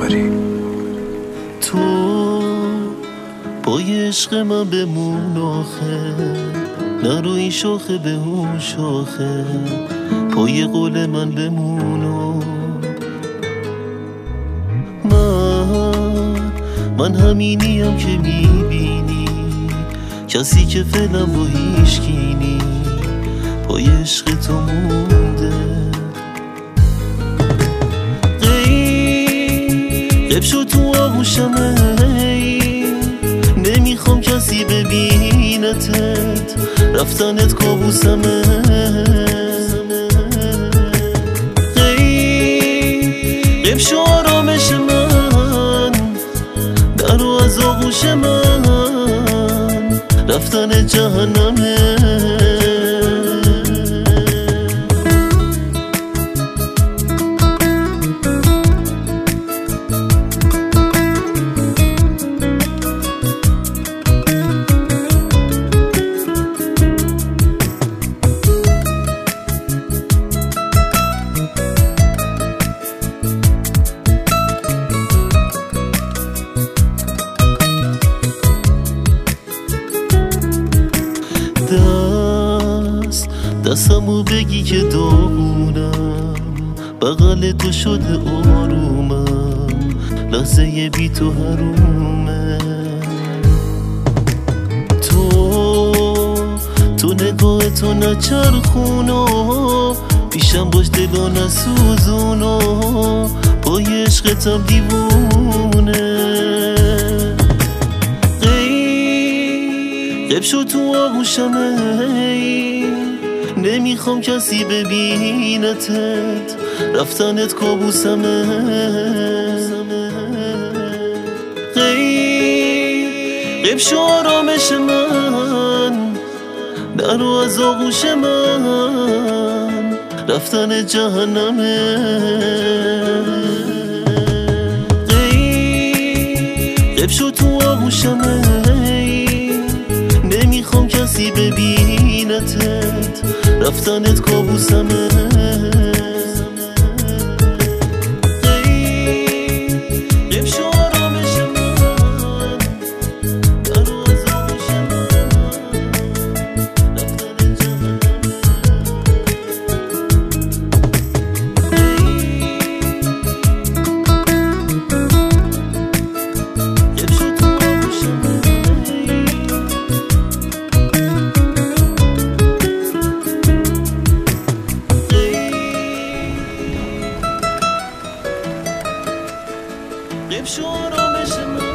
داری. تو پای عشق من بمون آخه، نرو این شاخه به اون شاخه، پای قول من بمون. من همینیم که میبینی، کسی که فعلا با هیچکی نی، پای عشق تو مونده. غیب شد تو آغوشم، نمیخوام کسی ببینتت، رفتنت کابوسمه. غیب شو آرامش من، درو از آغوش من، رفتن جهنمه. دستمو بگی که داغونم، بغل تو شده آرومم، لحظه بی تو حرومه. تو نگاه تو نچرخونو، پیشم باش دلو نسوزونو، پای عشقتم دیوونه. غیب شد تو آغوشم، نمیخوام کسی ببینتت، رفتنت کابوسمه. غیب شو آرامش من، درو از آغوش من، رفتن جهنمه. غیب شد تو آغوشم، نمیخوام کسی ببینتت، رفتنت کابوسمه. غیب شو آرامش من، درو از آغوش من، رفتن جهنمه. غیب شد تو آغوش من، غیب شو آرامش من.